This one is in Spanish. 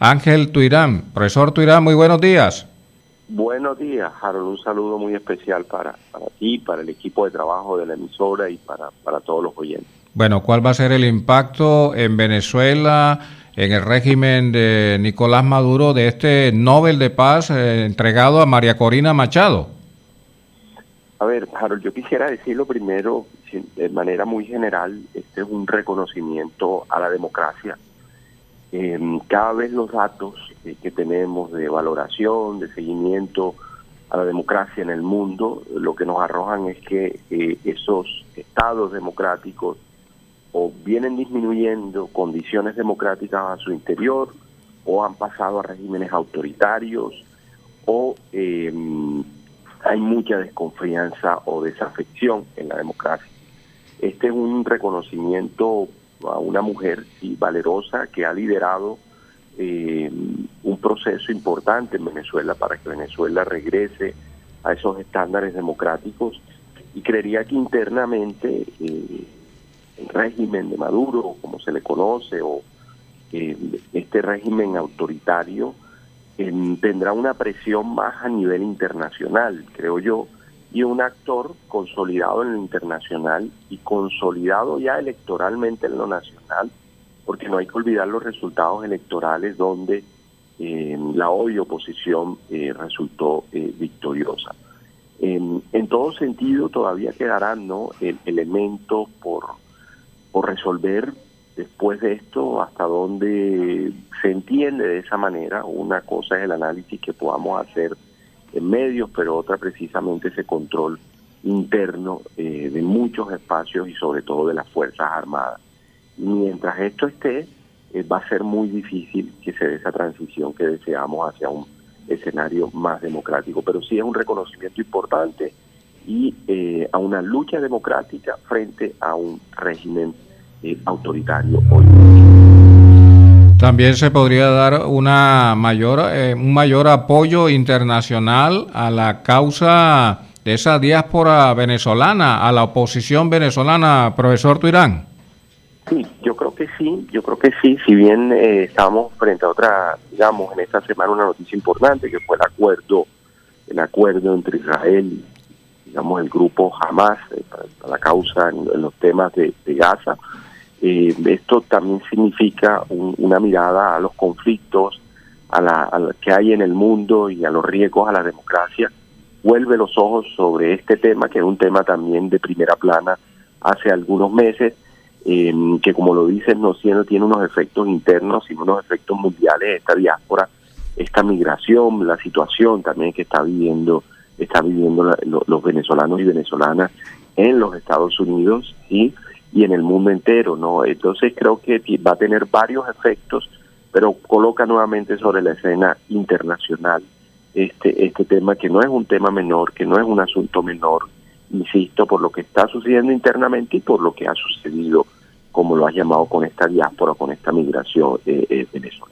Ángel Tuirán. Profesor Tuirán, muy buenos días. Buenos días, Harold. Un saludo muy especial para ti, para el equipo de trabajo de la emisora y para todos los oyentes. Bueno, ¿cuál va a ser el impacto en Venezuela, en el régimen de Nicolás Maduro, de este Nobel de Paz entregado a María Corina Machado? A ver, Harold, yo quisiera decirlo primero de manera muy general. Este es un reconocimiento a la democracia. Cada vez los datos que tenemos de valoración, de seguimiento a la democracia en el mundo, lo que nos arrojan es que esos estados democráticos o vienen disminuyendo condiciones democráticas a su interior, o han pasado a regímenes autoritarios, o hay mucha desconfianza o desafección en la democracia. Este es un reconocimiento a una mujer valerosa que ha liderado un proceso importante en Venezuela para que Venezuela regrese a esos estándares democráticos, y creería que internamente el régimen de Maduro, como se le conoce, o este régimen autoritario, tendrá una presión más a nivel internacional, creo yo, y un actor consolidado en lo internacional y consolidado ya electoralmente en lo nacional, porque no hay que olvidar los resultados electorales donde la hoy oposición resultó victoriosa. En todo sentido, todavía quedarán, ¿no?, elementos por resolver después de esto, hasta dónde se entiende de esa manera. Una cosa es el análisis que podamos hacer en medios, pero otra precisamente ese control interno de muchos espacios y sobre todo de las Fuerzas Armadas. Mientras esto esté, va a ser muy difícil que se dé esa transición que deseamos hacia un escenario más democrático, pero sí es un reconocimiento importante y a una lucha democrática frente a un régimen autoritario hoy. También se podría dar un mayor apoyo internacional a la causa de esa diáspora venezolana, a la oposición venezolana, profesor Tuirán. Sí, yo creo que sí, si bien estamos frente a otra, digamos, en esta semana una noticia importante que fue el acuerdo entre Israel y, digamos, el grupo Hamas para la causa en los temas de Gaza. Esto también significa una mirada a los conflictos, a la que hay en el mundo y a los riesgos a la democracia. Vuelve los ojos sobre este tema, que es un tema también de primera plana hace algunos meses, que, como lo dicen, no tiene unos efectos internos, sino unos efectos mundiales. Esta diáspora, esta migración, la situación también que está viviendo los venezolanos y venezolanas en los Estados Unidos y en el mundo entero, ¿no? Entonces creo que va a tener varios efectos, pero coloca nuevamente sobre la escena internacional este tema, que no es un tema menor, que no es un asunto menor, insisto, por lo que está sucediendo internamente y por lo que ha sucedido, como lo has llamado, con esta diáspora, con esta migración venezolana.